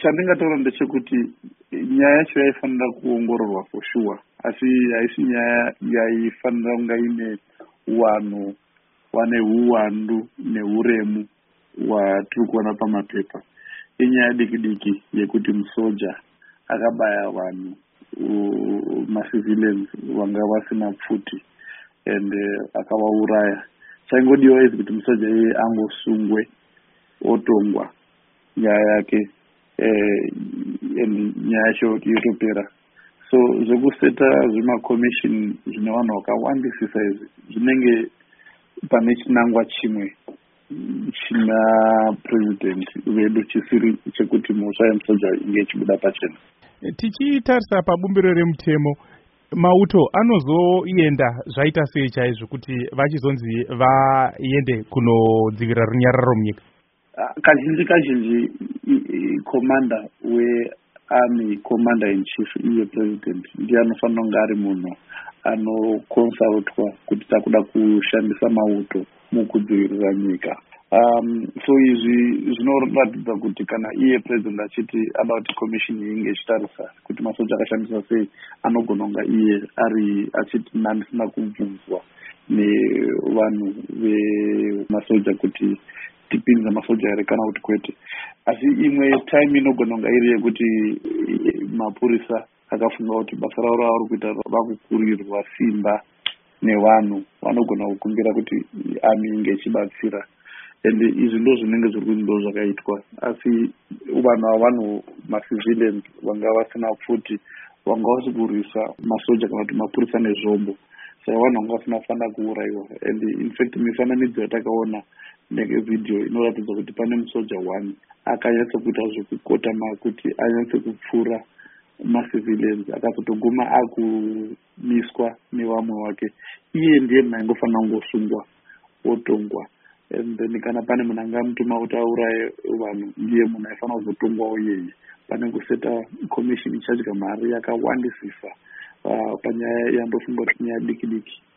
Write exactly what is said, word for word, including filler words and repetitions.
chandingataura ndechekuti nyaya yacho yaifanira kuongororwa for sure, asi haisi nyaya yaifanira kunga ine uwanhu wane uwandu neuremu watiri kuona pamapepa. Inyaya diki diki yekuti musoja akabaya vanhu macivilians vanga vasina pfuti and uh, akavauraya. Chaingodiwa izi kuti musoja iye angosungwe otongwa nyaya yake eh, nyaya yacho yotopera. So zvekuseta zvimakomishini zvine vanhu vakawandisisa izvi zvinenge pane chinangwa chimwe china president vedu chisiri chekuti mhosva yemusoja inge ichibuda pachena. Tichitarisa pabumbiro remutemo, mauto anozoenda zvaita sei chaizvo kuti vachizonzi vaende kunodzivirira runyararo munyika? Kazhinji kazhinji commander wearmy, commander in chief iye president ndiye anofanira kunge ari munhu anokonsultwa kuti takuda kushandisa mauto mukudzivirira nyika. Um, so izvi zvinoratidza kuti kana iye president achiti ada kuti commission inge ichitarisa kuti masoja akashandisa sei, anogona kunga iye ari achiti ndisina kubvunzwa nevanhu vemasoja kuti tipinza masoja here kana kuti kwete. Asi imwe time inogona kunga iri yekuti mapurisa akafunga kuti basa ravo ravari kuita vakukurirwa simba nevanhu, vanogona kukumbira kuti army inge ichibatsira. And izvi ndo zvinenge zviri kundo zvakaitwa, asi vanhu havanhu macivilians vanga vasina pfuti vanga vasikurisa masoja kana kuti mapurisa nezvombo, saka vanhu vanga vasina kufanira kuuraiwa. And in fact mifananidzo yatakaona nevideo inoratidza kuti pane musoja one akanyatsa kuita zvekukotama kuti anyatse kupfura macivilians, akazotoguma akumiswa nevamwe wake. Iye ndiye munhu aingofanira kungosungwa otongwa. And then kana pane munhu angamutuma kuti auraye vanhu, ndiye munhu aifanira kuzotongwawo iyeye, pane kuseta commission ichadya mari yakawandisisa uh, panyaya yandofungwa kuti nyaya diki diki.